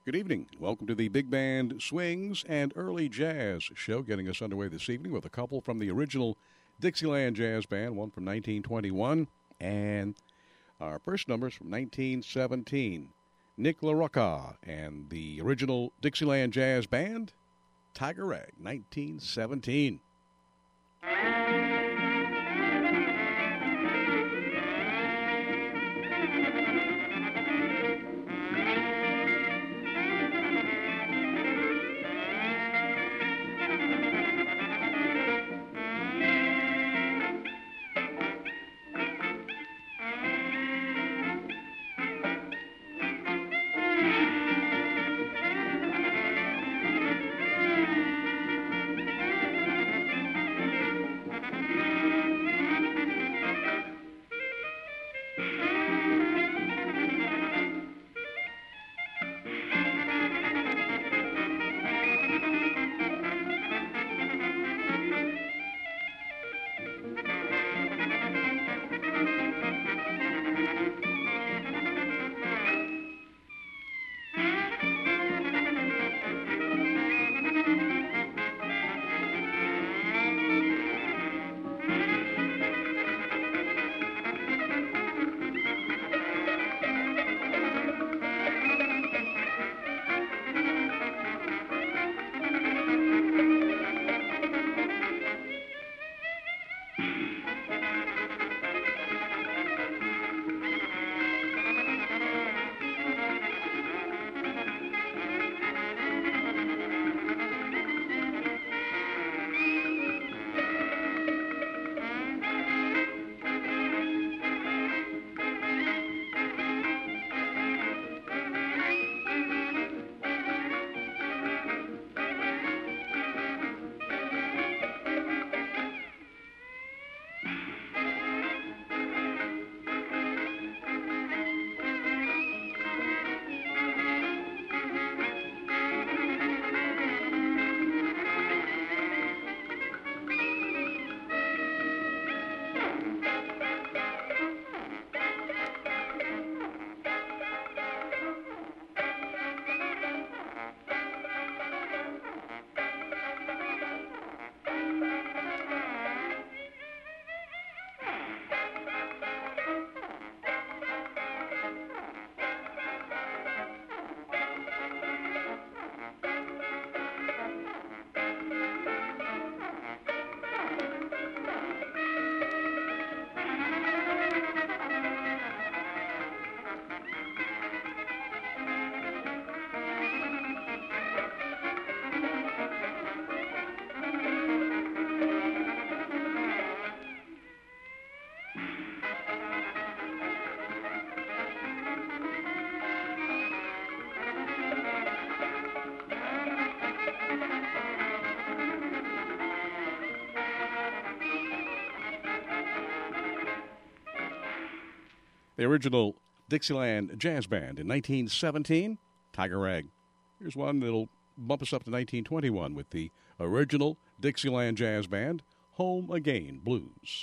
Good evening. Welcome to the Big Band Swings and Early Jazz show, getting us underway this evening with a couple from the original Dixieland Jazz Band, one from 1921, and our first numbers from 1917. Nick LaRocca and the original Dixieland Jazz Band, Tiger Rag, 1917. The original Dixieland Jazz Band in 1917, Tiger Rag. Here's one that'll bump us up to 1921 with the original Dixieland Jazz Band, Home Again Blues.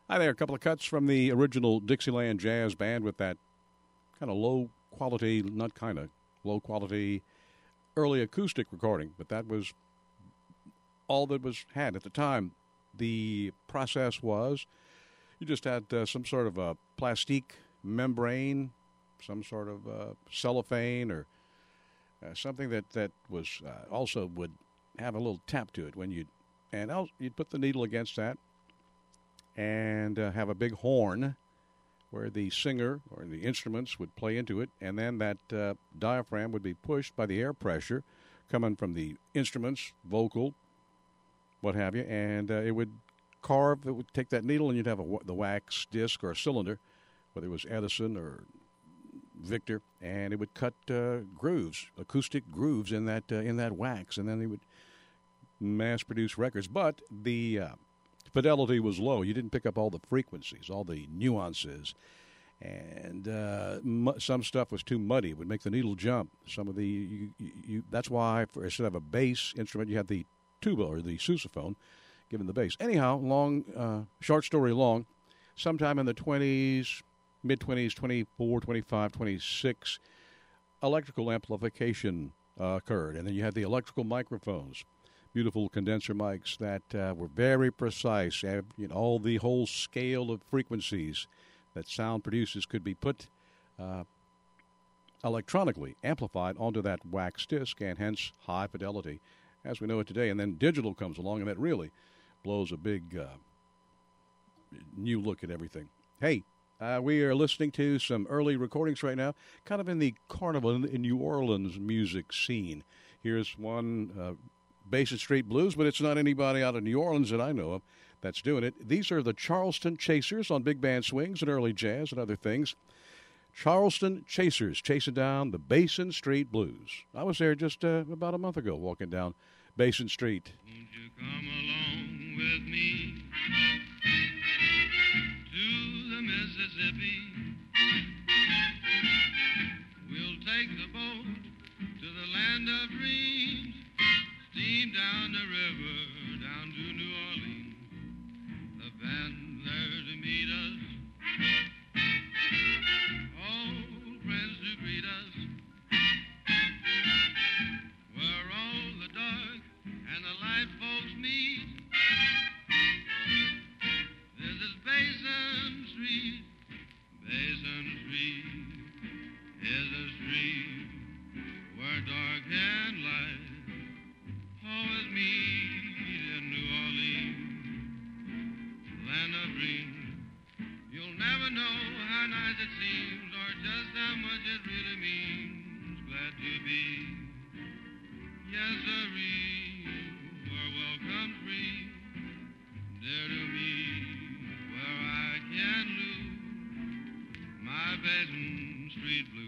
Hi there, a couple of cuts from the original Dixieland Jazz Band with that kind of low quality, not kind of, low quality early acoustic recording, but that was all that was had at the time. The process was you just had some sort of a plastique membrane, some sort of cellophane or something that was also would have a little tap to it when you'd put the needle against that and have a big horn where the singer or the instruments would play into it, and then that diaphragm would be pushed by the air pressure coming from the instruments, vocal, what have you, and it would take that needle and you'd have the wax disc or a cylinder, whether it was Edison or Victor, and it would cut grooves, acoustic grooves in that wax, and then they would mass-produce records. But the fidelity was low. You didn't pick up all the frequencies, all the nuances, and some stuff was too muddy. It would make the needle jump. Some of that's why instead of a bass instrument, you had the tuba or the sousaphone, given the bass. Anyhow, short story long, sometime in the 20s, mid-20s, 24, 25, 26, electrical amplification occurred, and then you had the electrical microphones. Beautiful condenser mics that were very precise. All the whole scale of frequencies that sound produces could be put electronically amplified onto that wax disc, and hence high fidelity as we know it today. And then digital comes along, and that really blows a big new look at everything. Hey, we are listening to some early recordings right now, kind of in the Carnival in New Orleans music scene. Here's one. Basin Street Blues, but it's not anybody out of New Orleans that I know of that's doing it. These are the Charleston Chasers on big band swings and early jazz and other things. Charleston Chasers chasing down the Basin Street Blues. I was there just about a month ago walking down Basin Street. Won't you come along with me to the Mississippi? We'll take the boat to the land of dreams. Steam down the river, down to New Orleans. The band there to meet us. Old friends to greet us. Where all the dark and the light folks meet. This is Basin Street. Basin Street is a street where dark and light always meet in New Orleans, land of dreams. You'll never know how nice it seems or just how much it really means. Glad to be, yes sirree, where welcome's free. Dear to me, where I can lose my Basin Street blues.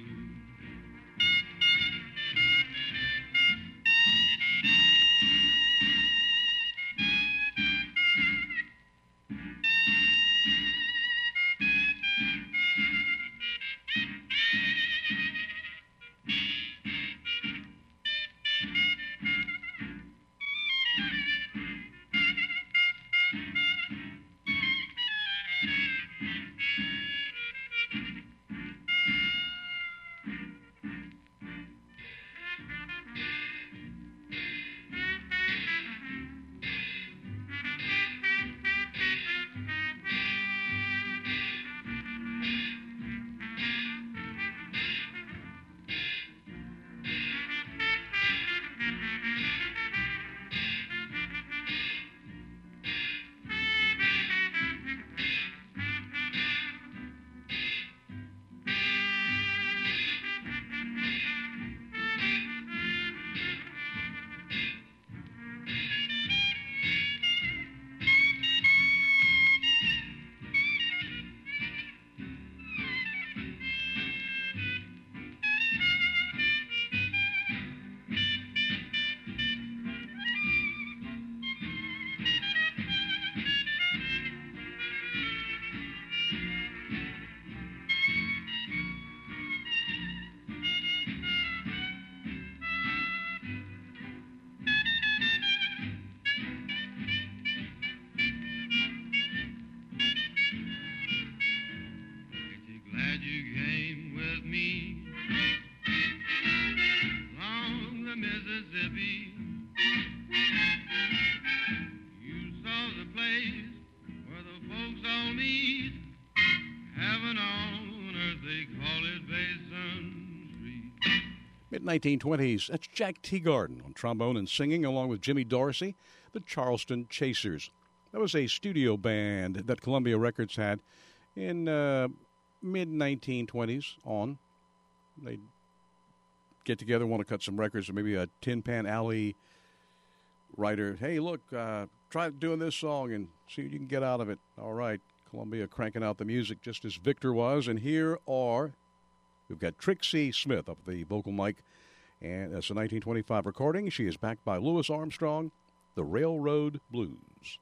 all meet. Heaven on earth, they call it Basin Street. Mid-1920s, that's Jack Teagarden on trombone and singing, along with Jimmy Dorsey, the Charleston Chasers. That was a studio band that Columbia Records had in mid-1920s on. They'd get together, want to cut some records, or maybe a Tin Pan Alley writer. Hey, look, try doing this song and see what you can get out of it. All right, Columbia cranking out the music just as Victor was. And here we've got Trixie Smith up at the vocal mic. And that's a 1925 recording. She is backed by Louis Armstrong, The Railroad Blues.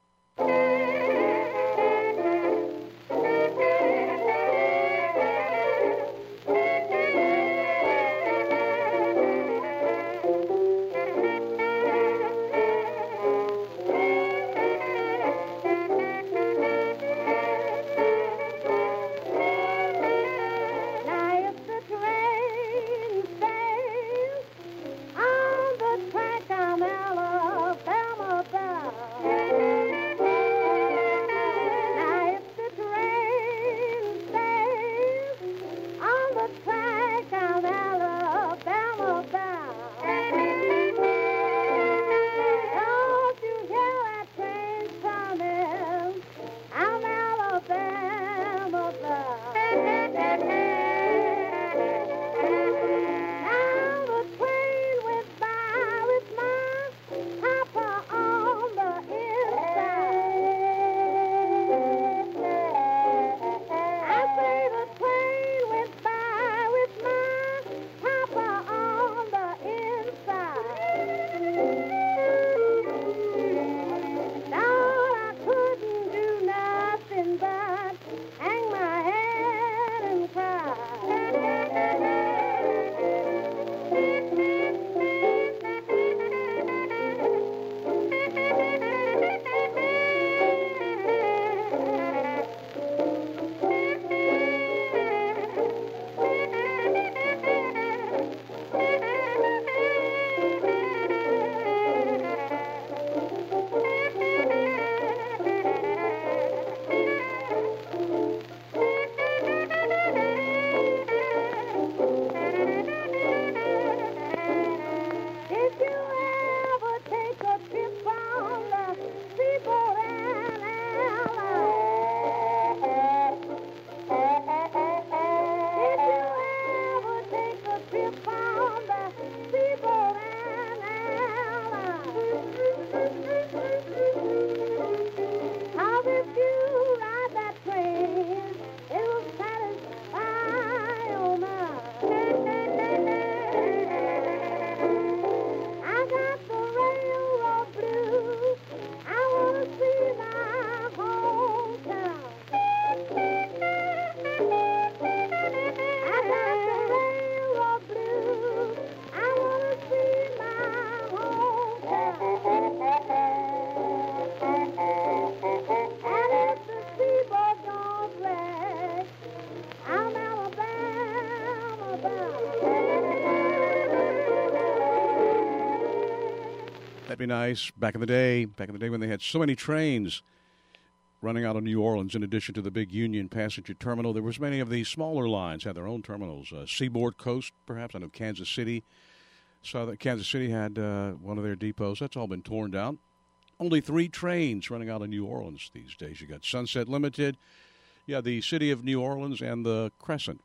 Be nice back in the day when they had so many trains running out of New Orleans. In addition to the big Union passenger terminal, there was many of these smaller lines had their own terminals. Seaboard Coast, perhaps. I know Kansas City. So that Kansas City had one of their depots. That's all been torn down. Only 3 trains running out of New Orleans these days. You got Sunset Limited, the City of New Orleans, and the Crescent.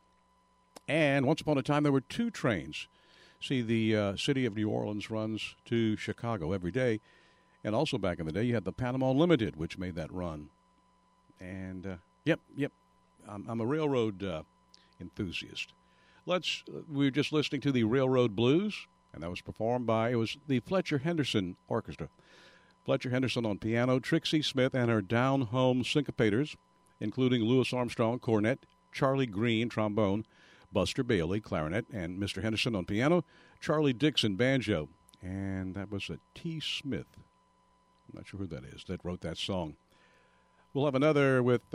And once upon a time, there were 2 trains. See, the City of New Orleans runs to Chicago every day. And also back in the day, you had the Panama Limited, which made that run. And, yep, I'm a railroad enthusiast. We were just listening to the Railroad Blues, and that was performed by, it was the Fletcher Henderson Orchestra. Fletcher Henderson on piano, Trixie Smith and her down-home syncopators, including Louis Armstrong, cornet, Charlie Green, trombone, Buster Bailey, clarinet, and Mr. Henderson on piano, Charlie Dixon, banjo. And that was a T. Smith. I'm not sure who that is that wrote that song. We'll have another with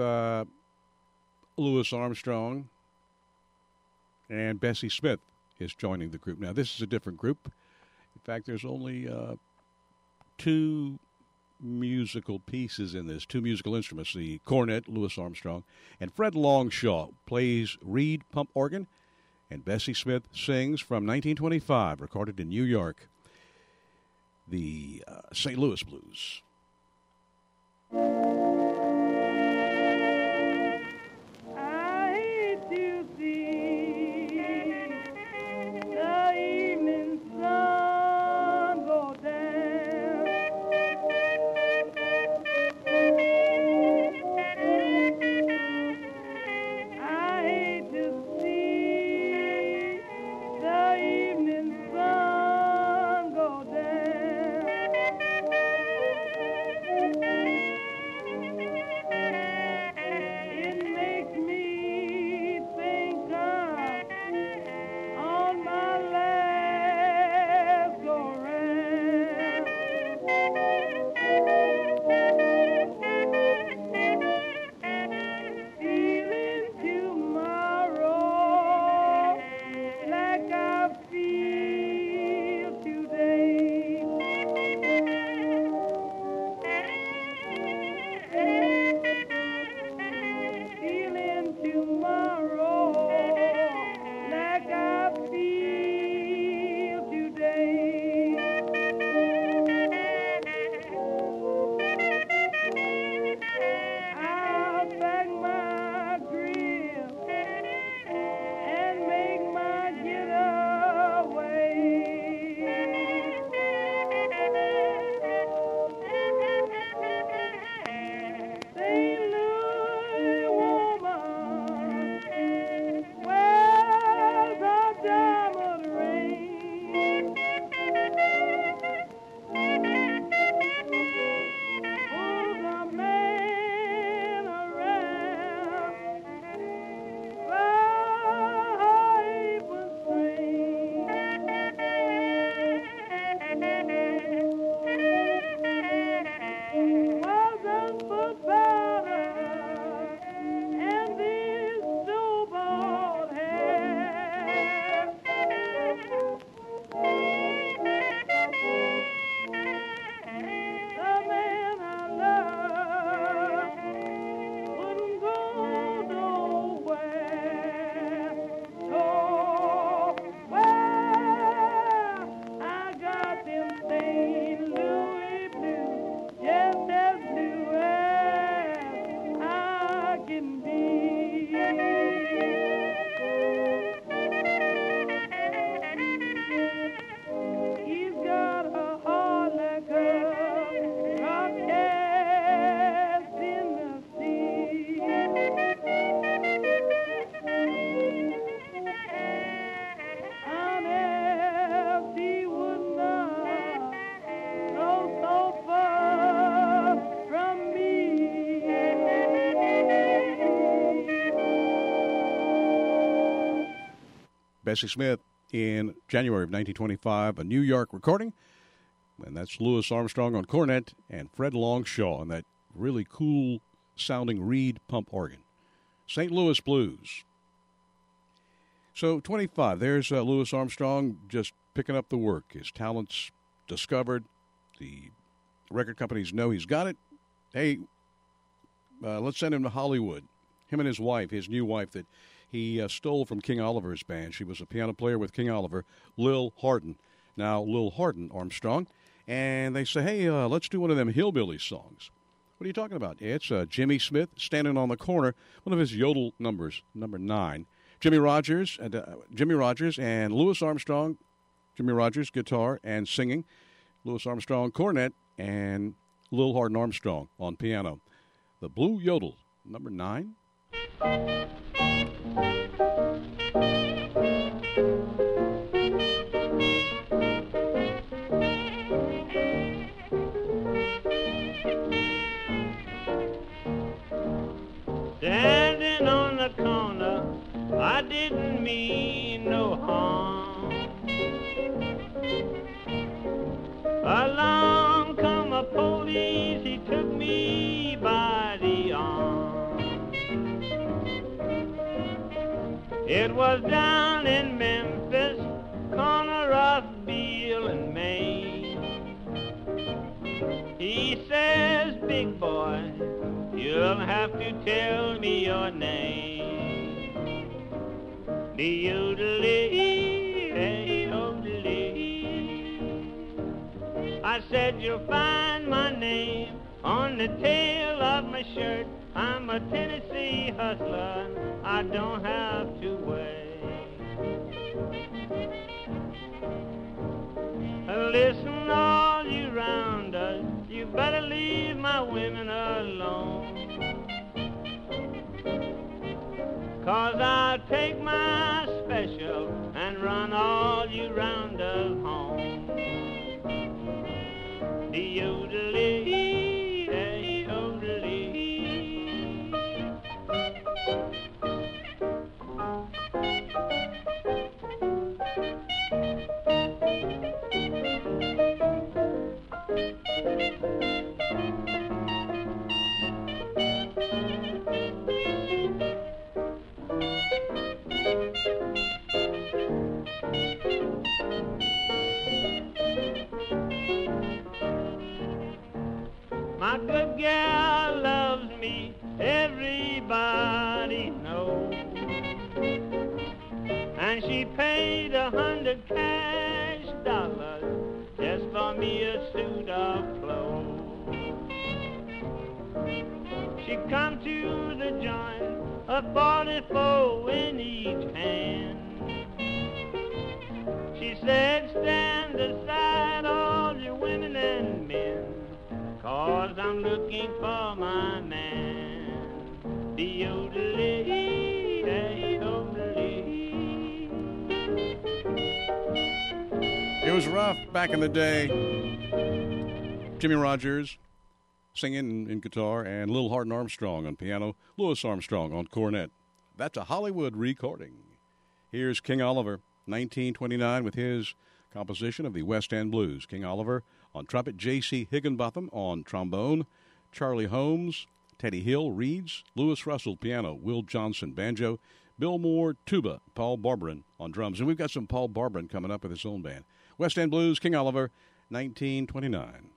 Louis Armstrong, and Bessie Smith is joining the group. Now, this is a different group. In fact, there's only 2 musical pieces in this, two musical instruments. The cornet, Louis Armstrong, and Fred Longshaw plays reed pump organ, and Bessie Smith sings from 1925, recorded in New York, the St. Louis Blues. Bessie Smith in January of 1925, a New York recording. And that's Louis Armstrong on cornet and Fred Longshaw on that really cool-sounding reed pump organ. St. Louis Blues. So 25, there's Louis Armstrong just picking up the work. His talent's discovered. The record companies know he's got it. Hey, let's send him to Hollywood. Him and his wife, his new wife that he stole from King Oliver's band. She was a piano player with King Oliver, Lil Hardin. Now, Lil Hardin Armstrong. And they say, hey, let's do one of them hillbilly songs. What are you talking about? It's Jimmy Smith, Standing on the Corner, one of his yodel numbers, number 9. Jimmy Rogers and Louis Armstrong. Jimmy Rogers, guitar and singing. Louis Armstrong, cornet, and Lil Hardin Armstrong on piano. The Blue Yodel, number 9. Standing on the corner, I didn't mean no harm. Along come a police, he took me by the arm. It was down in Memphis, corner of Beale and Main. He said, big boy, you'll have to tell me your name. De-yodelee, hey-yodelee. I said you'll find my name on the tail of my shirt. I'm a Tennessee hustler, I don't have to wait. Listen, all you rounders, you better leave my women alone. 'Cause I'll take my special and run all you rounders home. De-yodelee, hey-yodelee. My good gal loves me, everybody knows. And she paid $100 cash just for me a suit of clothes. She come to the joint, a 44 in each hand. She said, stand aside all you women and men, 'cause I'm looking for my man. De-yodelee, hey-yodelee. It was rough back in the day. Jimmy Rogers singing in guitar, and Little Hart and Armstrong on piano, Louis Armstrong on cornet. That's a Hollywood recording. Here's King Oliver, 1929, with his composition of the West End Blues. King Oliver on trumpet, J.C. Higginbotham on trombone, Charlie Holmes, Teddy Hill, reeds, Louis Russell, piano, Will Johnson, banjo, Bill Moore, tuba, Paul Barbarin on drums. And we've got some Paul Barbarin coming up with his own band. West End Blues, King Oliver, 1929.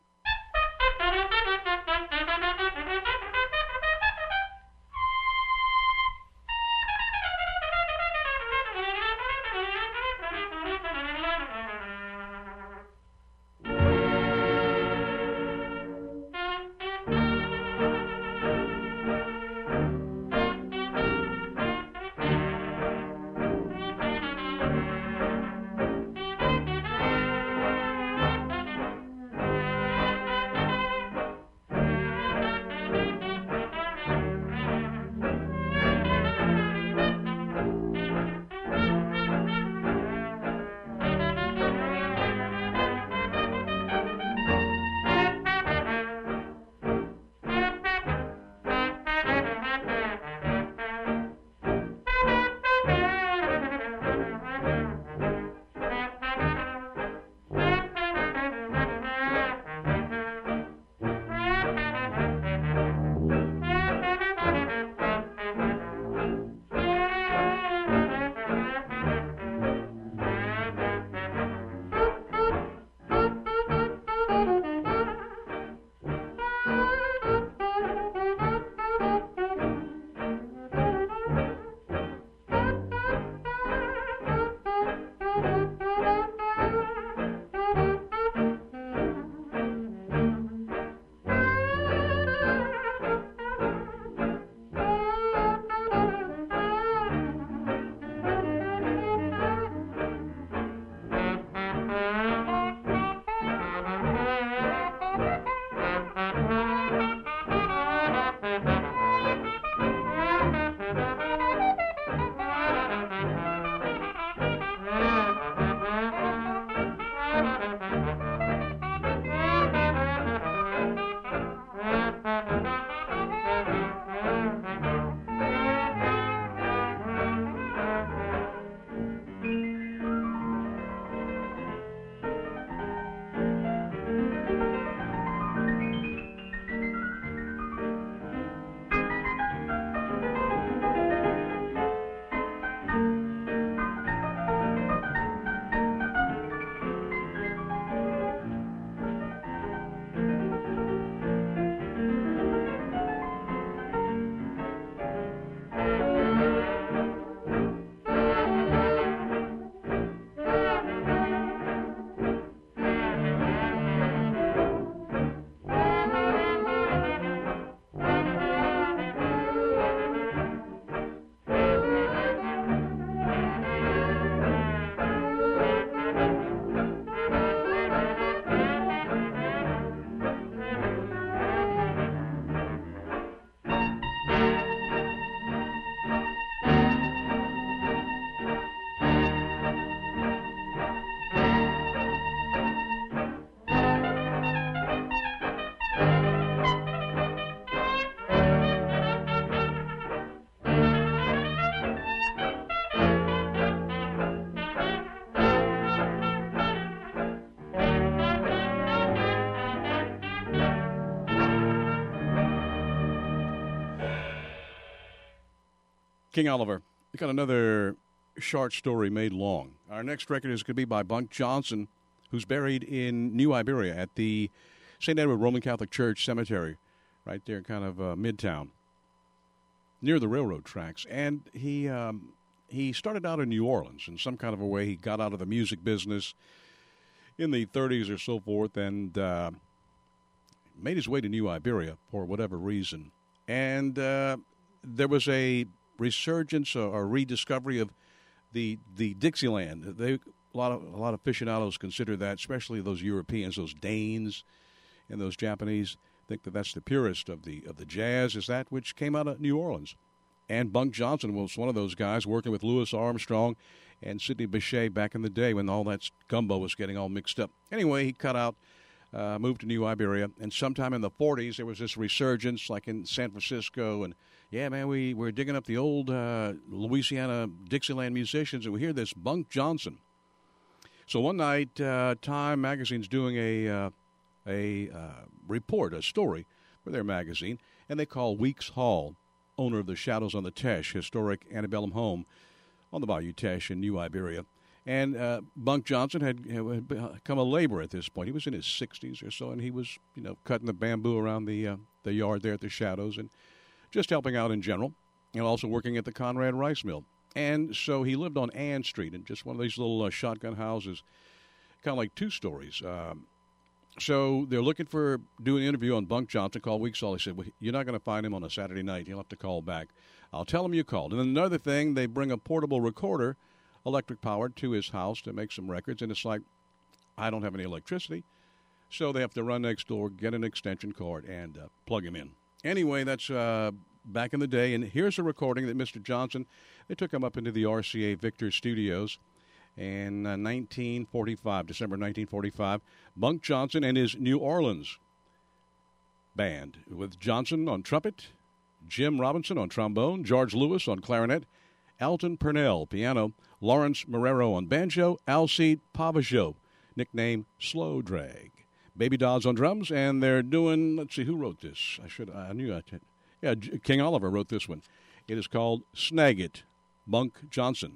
King Oliver. We got another short story made long. Our next record is going to be by Bunk Johnson, who's buried in New Iberia at the St. Edward Roman Catholic Church Cemetery, right there, kind of midtown, near the railroad tracks. And he started out in New Orleans in some kind of a way. He got out of the music business in the 30s or so forth, and made his way to New Iberia for whatever reason. And there was a resurgence or rediscovery of the Dixieland. A lot of aficionados consider that, especially those Europeans, those Danes and those Japanese, think that that's the purest of the jazz, is that which came out of New Orleans. And Bunk Johnson was one of those guys working with Louis Armstrong and Sidney Bechet back in the day when all that gumbo was getting all mixed up. Anyway, he cut out, moved to New Iberia, and sometime in the 40s there was this resurgence, like in San Francisco, and yeah, man, we're digging up the old Louisiana Dixieland musicians, and we hear this Bunk Johnson. So one night, Time magazine's doing a report, a story for their magazine, and they call Weeks Hall, owner of the Shadows on the Teche, historic antebellum home on the Bayou Teche in New Iberia. And Bunk Johnson had become a laborer at this point. He was in his 60s or so, and he was, cutting the bamboo around the yard there at the Shadows and just helping out in general, and also working at the Conrad Rice Mill. And so he lived on Ann Street in just one of these little shotgun houses, kind of like two stories. So they're looking for doing an interview on Bunk Johnson. Called Weeks Hall. He said, well, you're not going to find him on a Saturday night. You'll have to call back. I'll tell him you called. And then another thing, they bring a portable recorder, electric-powered, to his house to make some records. And it's like, I don't have any electricity. So they have to run next door, get an extension cord, and plug him in. Anyway, that's back in the day. And here's a recording that Mr. Johnson, they took him up into the RCA Victor Studios in 1945, December 1945. Bunk Johnson and his New Orleans band, with Johnson on trumpet, Jim Robinson on trombone, George Lewis on clarinet, Alton Purnell piano, Lawrence Marrero on banjo, Alcide Pavageau, nicknamed Slow Drag. Baby Dodds on drums, and they're doing, let's see, who wrote this? I knew I did. Yeah, King Oliver wrote this one. It is called Snag It, Bunk Johnson.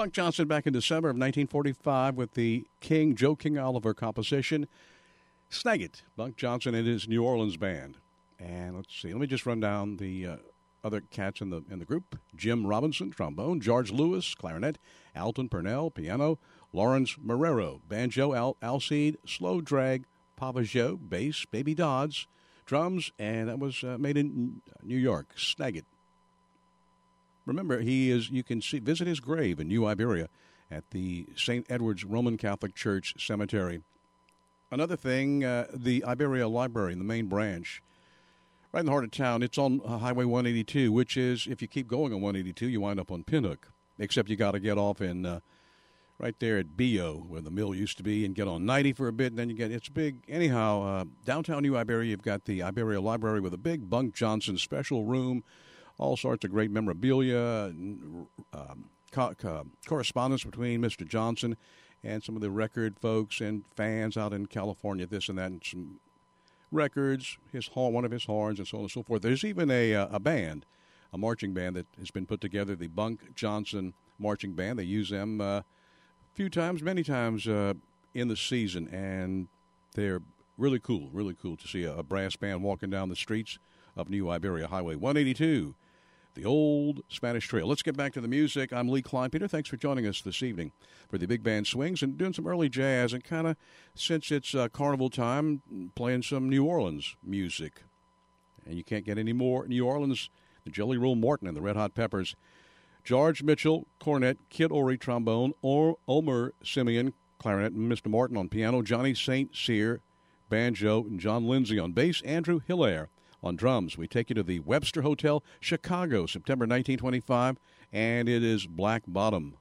Bunk Johnson back in December of 1945 with the Joe King Oliver composition, Snag It, Bunk Johnson and his New Orleans band. And let's see, let me just run down the other cats in the group. Jim Robinson, trombone. George Lewis, clarinet. Alton Purnell, piano. Lawrence Marrero, banjo. Alcide, slow drag. Pavageau, bass. Baby Dodds, drums. And that was made in New York. Snag It. Remember, you can visit his grave in New Iberia at the St. Edward's Roman Catholic Church Cemetery. Another thing, the Iberia Library in the main branch, right in the heart of town, it's on Highway 182, which is, if you keep going on 182, you wind up on Pinhook. Except you got to get off in right there at Bio, where the mill used to be, and get on 90 for a bit, and then it's big. Anyhow, downtown New Iberia, you've got the Iberia Library with a big Bunk Johnson special room, all sorts of great memorabilia, correspondence between Mr. Johnson and some of the record folks and fans out in California, this and that, and some records, one of his horns, and so on and so forth. There's even a band, a marching band that has been put together, the Bunk Johnson Marching Band. They use them many times in the season, and they're really cool to see a brass band walking down the streets of New Iberia, Highway 182, the old Spanish Trail. Let's get back to the music. I'm Lee Kleinpeter. Thanks for joining us this evening for the Big Band Swings and doing some early jazz and kind of, since it's carnival time, playing some New Orleans music. And you can't get any more New Orleans than Jelly Roll Morton and the Red Hot Peppers. George Mitchell, cornet, Kid Ory, trombone, Omer Simeon, clarinet, and Mr. Morton on piano, Johnny St. Cyr, banjo, and John Lindsay on bass, Andrew Hilaire on drums. We take you to the Webster Hotel, Chicago, September 1925, and it is Black Bottom.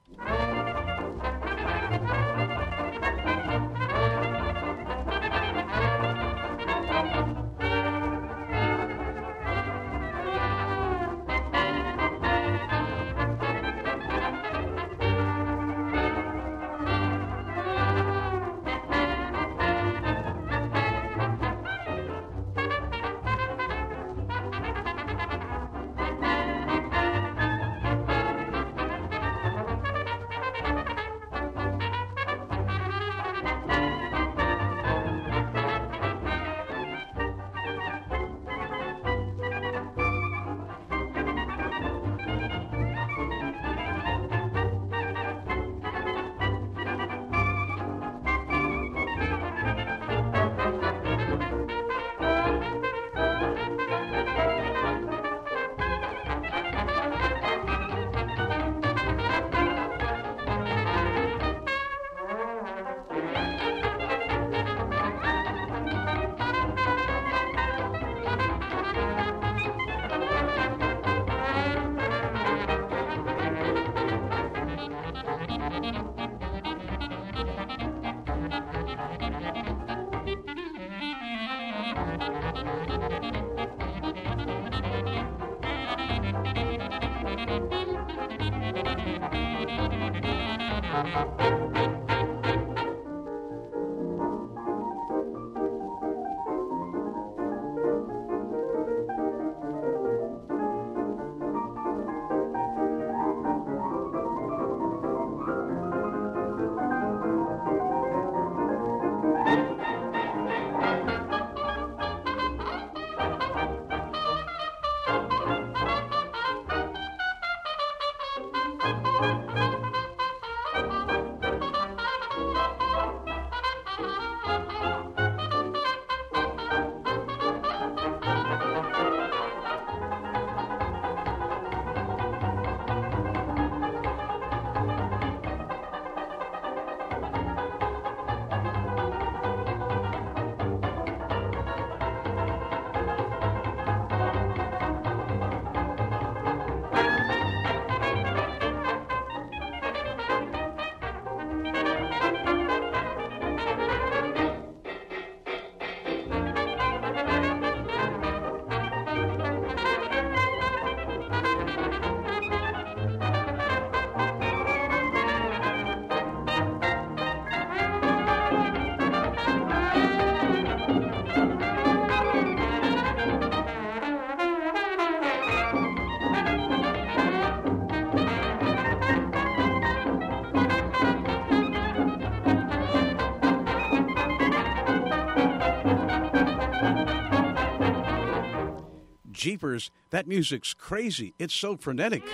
jeepers, that music's crazy. It's so frenetic.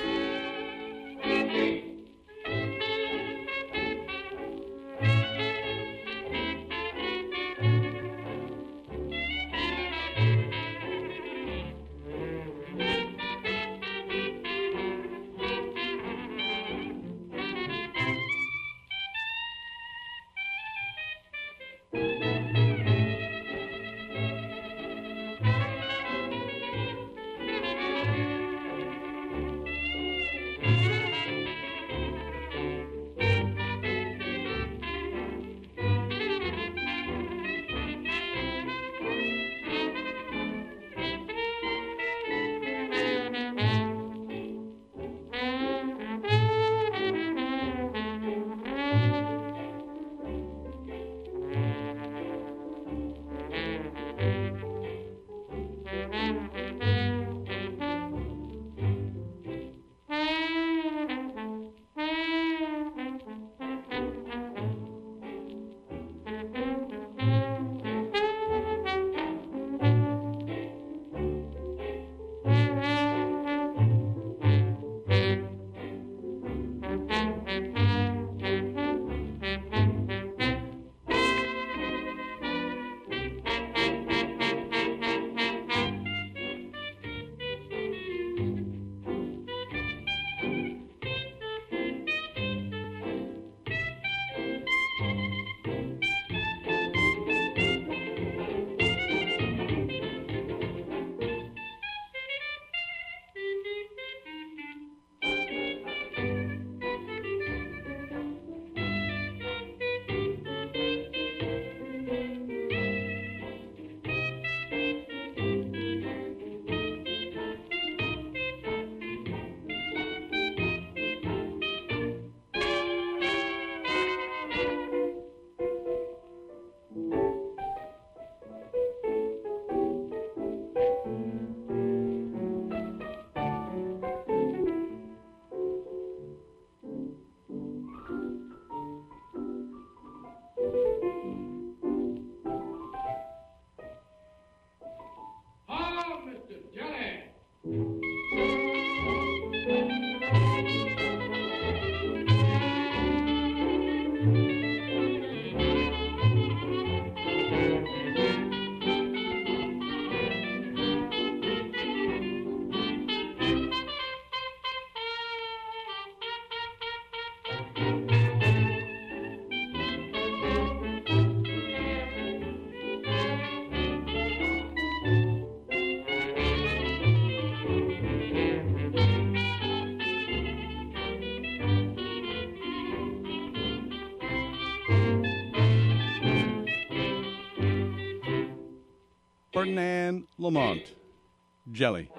Ferdinand Lamont, Jelly.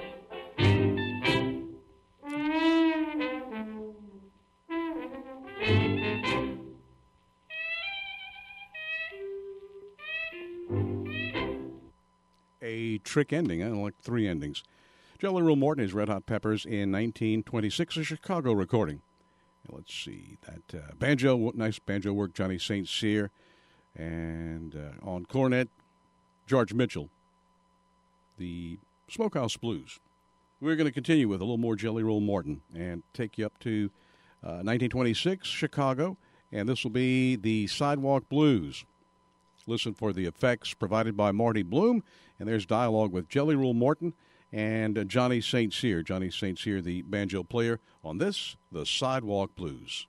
A trick ending. I like three endings. Jelly Roll Morton is Red Hot Peppers in 1926, a Chicago recording. Let's see that banjo, nice banjo work, Johnny St. Cyr, and on cornet, George Mitchell. The Smokehouse Blues. We're going to continue with a little more Jelly Roll Morton and take you up to 1926, Chicago, and this will be the Sidewalk Blues. Listen for the effects provided by Marty Bloom, and there's dialogue with Jelly Roll Morton and Johnny St. Cyr. Johnny St. Cyr, the banjo player, on this, the Sidewalk Blues.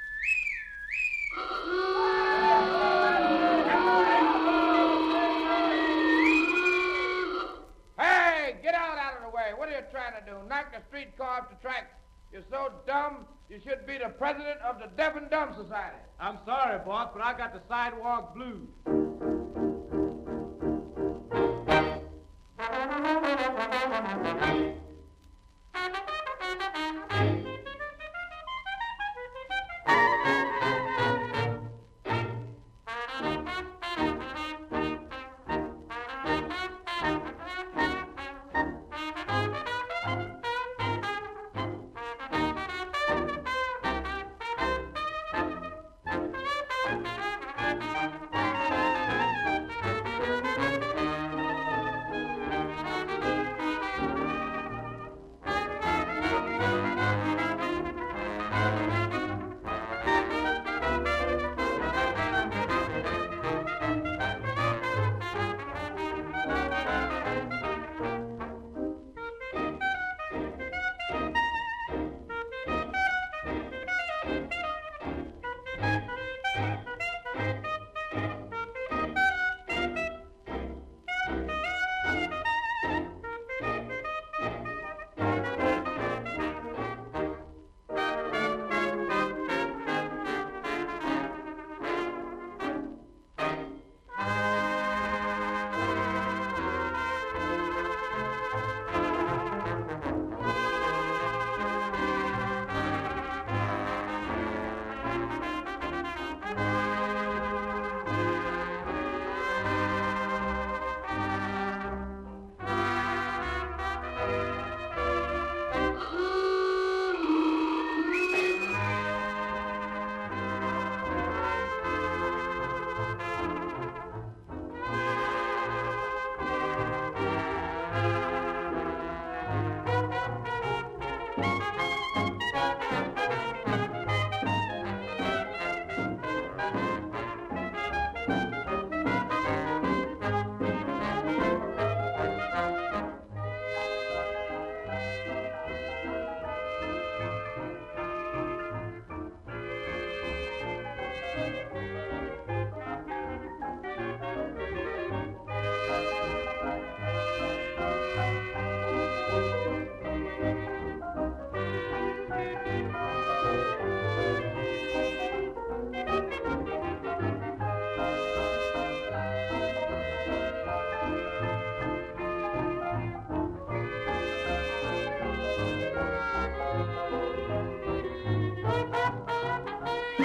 Hey, get out of the way. What are you trying to do? Knock the streetcar off the tracks? You're so dumb, you should be the president of the Deaf and Dumb Society. I'm sorry, boss, but I got the Sidewalk Blues.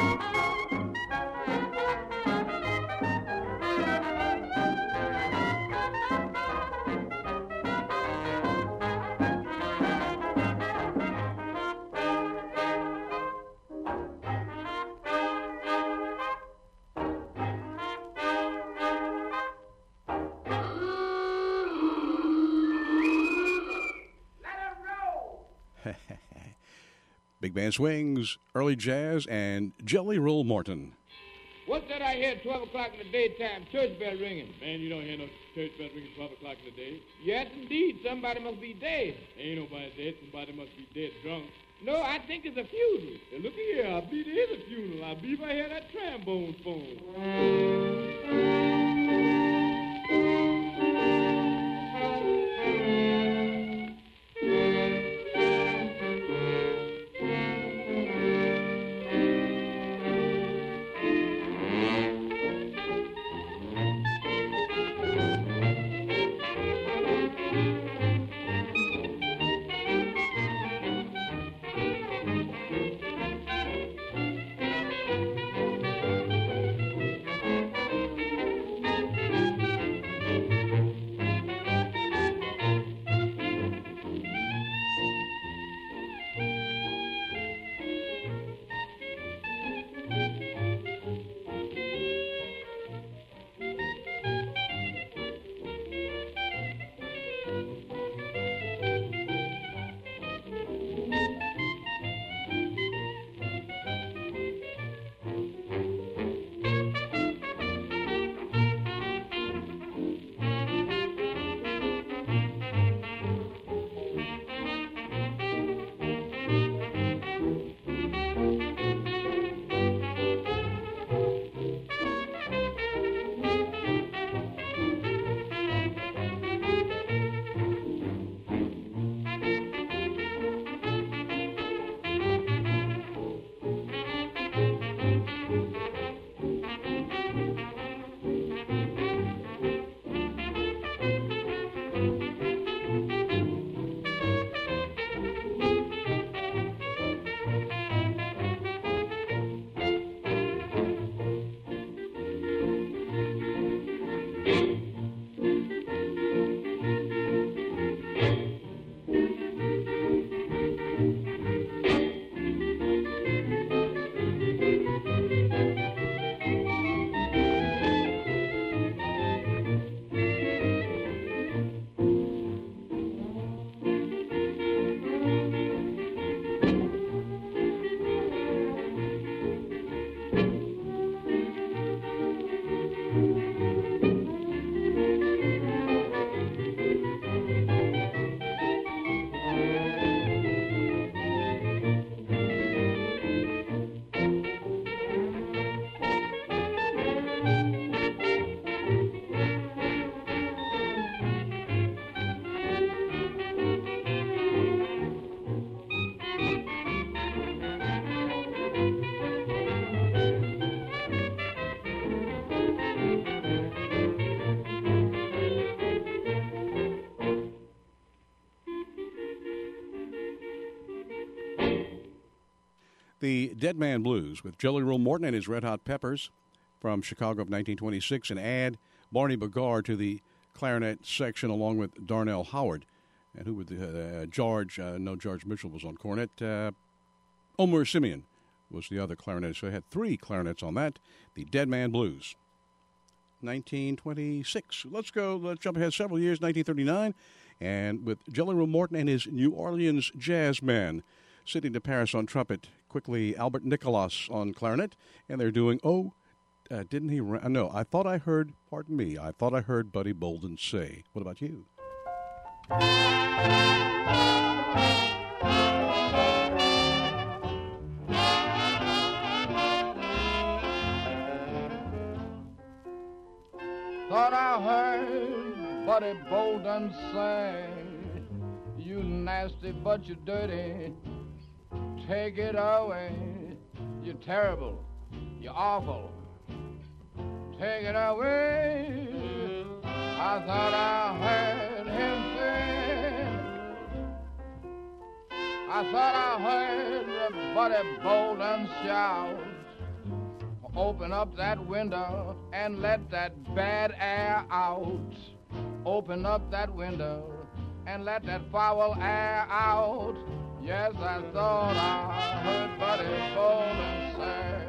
Big band swings, early jazz, and Jelly Roll Morton. What's that I hear at 12 o'clock in the daytime? Church bell ringing. Man, you don't hear no church bell ringing 12 o'clock in the day. Yes, indeed. Somebody must be dead. Ain't nobody dead. Somebody must be dead drunk. No, I think it's a funeral. Hey, look here. I believe it is a funeral. I believe I hear that trombone phone. The Dead Man Blues with Jelly Roll Morton and his Red Hot Peppers from Chicago of 1926, and add Barney Bogard to the clarinet section along with Darnell Howard. And who would George Mitchell was on cornet. Omer Simeon was the other clarinet. So I had three clarinets on that. The Dead Man Blues. 1926. Let's jump ahead several years, 1939. And with Jelly Roll Morton and his New Orleans Jazz Band. Sitting to Paris on trumpet. Quickly, Albert Nicolas on clarinet. And they're doing, didn't he? No, I thought I heard Buddy Bolden say. What about you? Thought I heard Buddy Bolden say, you nasty but you dirty, take it away. You're terrible, you're awful, take it away. I thought I heard him say, I thought I heard Buddy Bolden shout, Open up that window and let that bad air out. Open up that window and let that foul air out. Yes, I thought I heard Buddy Bolin say.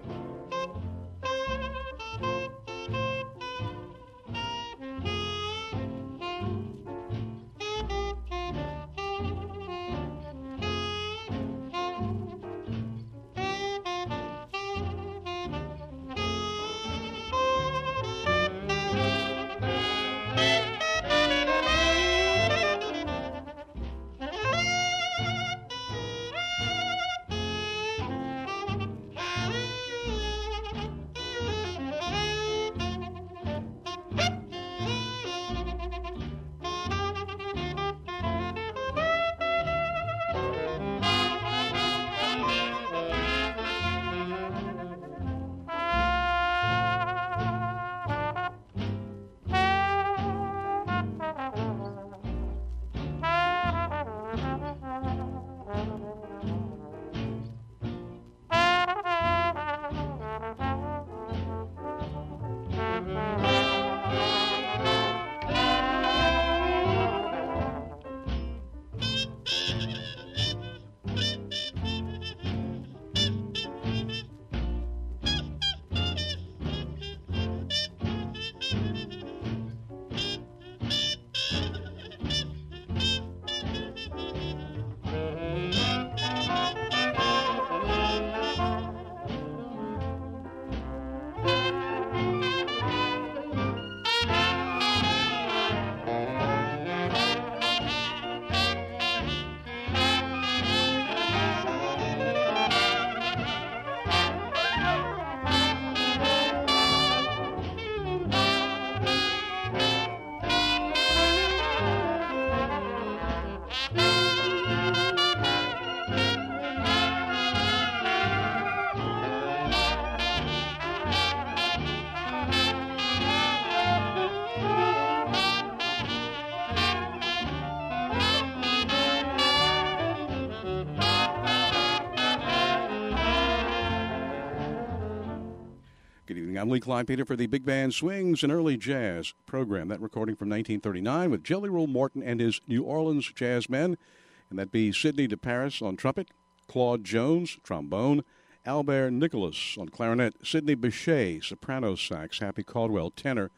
I'm Lee Klein Peter for the Big Band Swings and Early Jazz program. That recording from 1939 with Jelly Roll Morton and his New Orleans Jazz Men. And that'd be Sidney DeParis on trumpet, Claude Jones, trombone, Albert Nicholas on clarinet, Sidney Bechet, soprano sax, Happy Caldwell, tenor,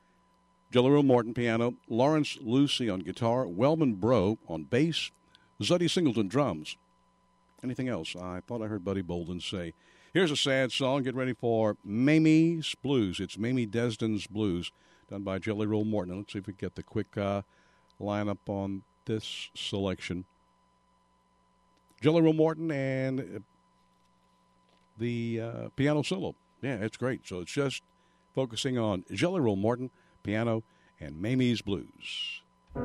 Jelly Roll Morton, piano, Lawrence Lucy on guitar, Wellman Bro on bass, Zuddy Singleton, drums. Anything else? I thought I heard Buddy Bolden say. Here's a sad song. Get ready for Mamie's Blues. It's Mamie Desden's Blues, done by Jelly Roll Morton. Let's see if we get the quick lineup on this selection. Jelly Roll Morton and the piano solo. Yeah, it's great. So it's just focusing on Jelly Roll Morton, piano, and Mamie's Blues.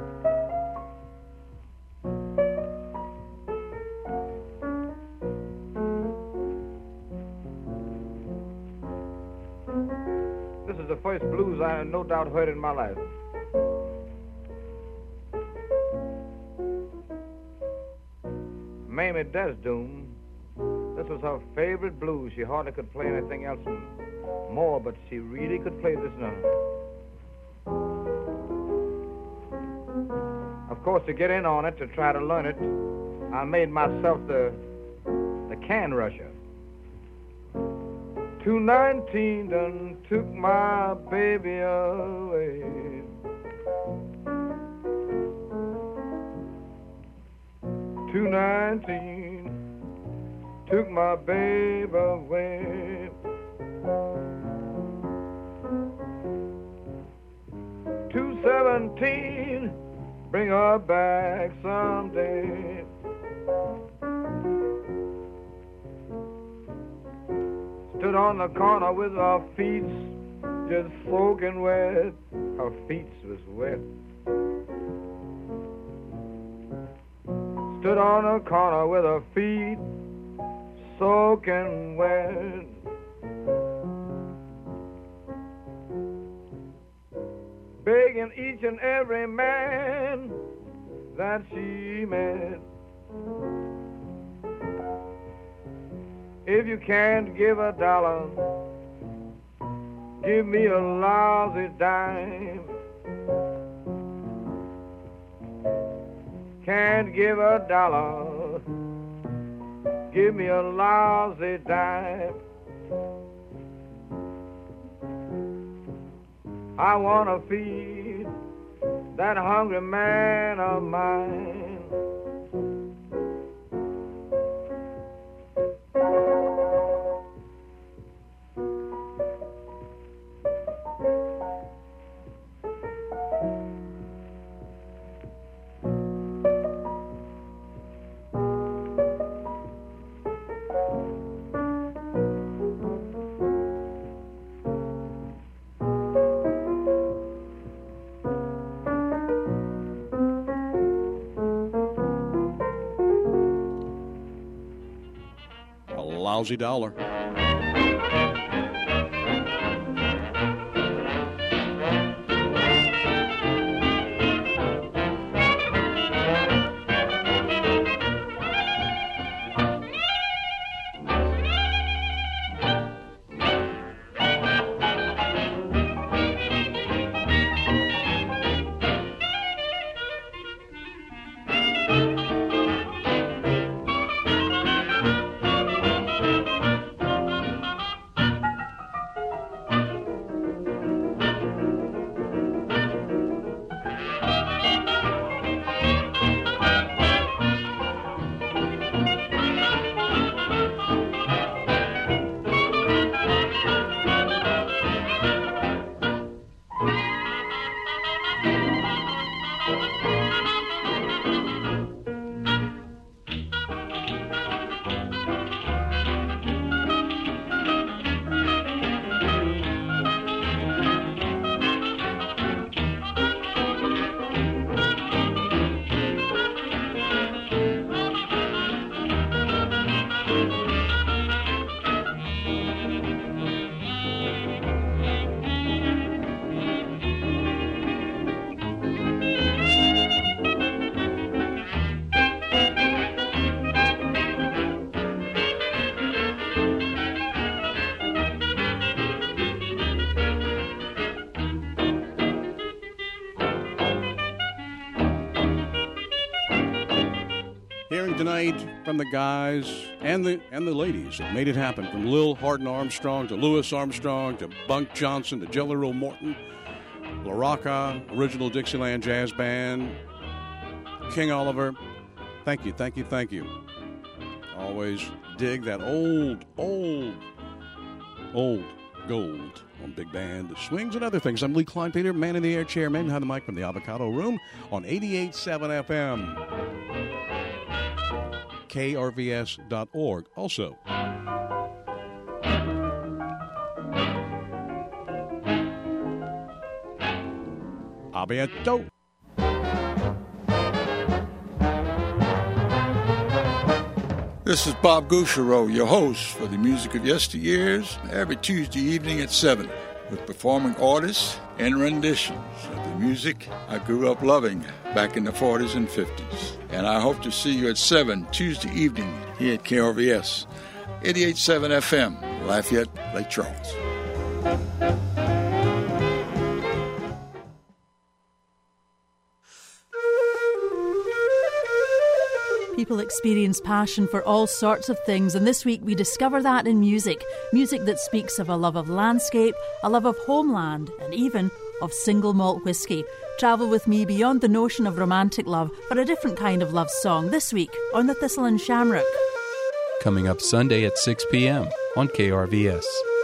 This is the first blues I no doubt heard in my life. Mamie Desdoom, this was her favorite blues. She hardly could play anything else more, but she really could play this number. Of course, to get in on it, to try to learn it, I made myself the can rusher. 219 done took my baby away. 219 took my baby away. 217 bring her back someday. Stood on the corner with her feet just soaking wet. Her feet was wet. Stood on the corner with her feet soaking wet. Begging each and every man that she met, if you can't give $1 give me a lousy dime. Can't give a dollar, give me a lousy dime. I want to feed that hungry man of mine. Lousy dollar. Hearing tonight from the guys and the ladies that made it happen, from Lil Hardin Armstrong to Louis Armstrong to Bunk Johnson to Jelly Roll Morton, La Rocca, original Dixieland Jazz Band, King Oliver. Thank you, thank you, thank you. Always dig that old gold on Big Band Swings and other things. I'm Lee Kleinpeter, man in the air chairman, behind the mic from the Avocado Room on 88.7 FM. KRVS.org. Also, Abiento. This is Bob Gouchereau, your host for the Music of Yesteryears, every Tuesday evening at 7, with performing artists and renditions of the music I grew up loving back in the 40s and 50s. And I hope to see you at 7 Tuesday evening here at KRVS, 88.7 FM, Lafayette, Lake Charles. People experience passion for all sorts of things, and this week we discover that in music. Music that speaks of a love of landscape, a love of homeland, and even of single malt whiskey. Travel with me beyond the notion of romantic love for a different kind of love song this week on the Thistle and Shamrock. Coming up Sunday at 6 p.m. on KRVS.